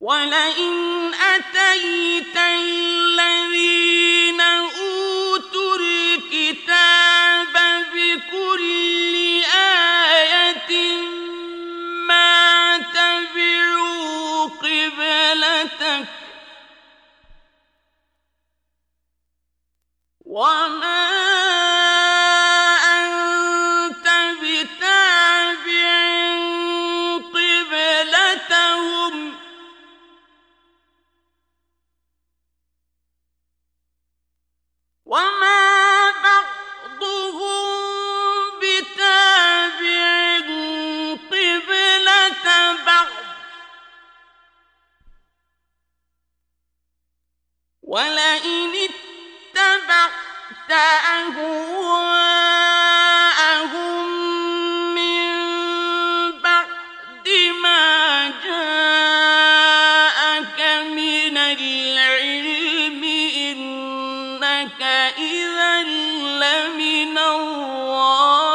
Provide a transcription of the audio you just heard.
وَلَئِنْ أَتَيْتَ الَّذِينَ أُوتُوا الْكِتَابَ بِكُلِّ آيَةٍ مَا تَبِعُوا قِبْلَتَكَ وَمَا أَنْتَ بِتَابِعٍ قِبْلَتَهُمْ ۚ وَمَا بَعْضُهُم بِتَابِعٍ قِبْلَةَ بَعْضٍ ۚ وَلَئِنِ اتَّبَعْتَ أَهْوَاءَهُم مِّن بَعْدِ مَا جَاءَكَ مِنَ الْعِلْمِ إِنَّكَ إِذًا لَّمِنَ الظَّالِمِينَ